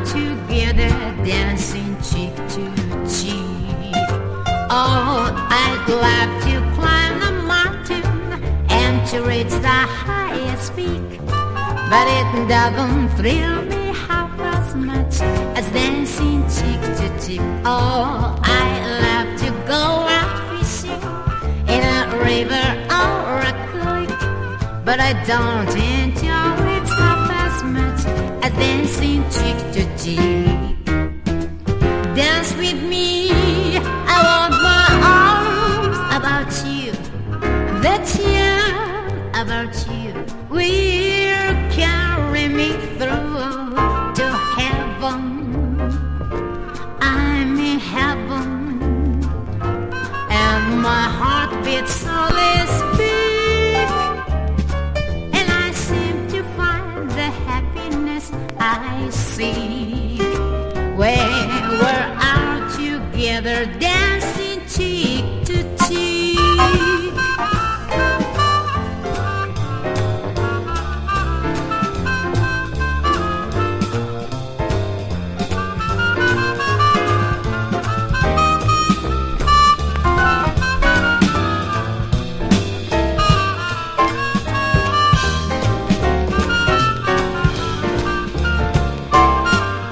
out together, dancing cheek to cheek. Oh, I'd love to climb the mountain and to reach the highest peak, but it doesn't thrill me half as much as dancing cheek to cheek. Oh, I love to go out fishing in a river or a creek, but I don't enjoy it half as much as dancing cheek to cheek. Dance with me, I want my arms about you, the charm about you will carry me through to heaven. I'm in heaven, and my heart beats so speak, and I seem to find the happiness I see when we're out together.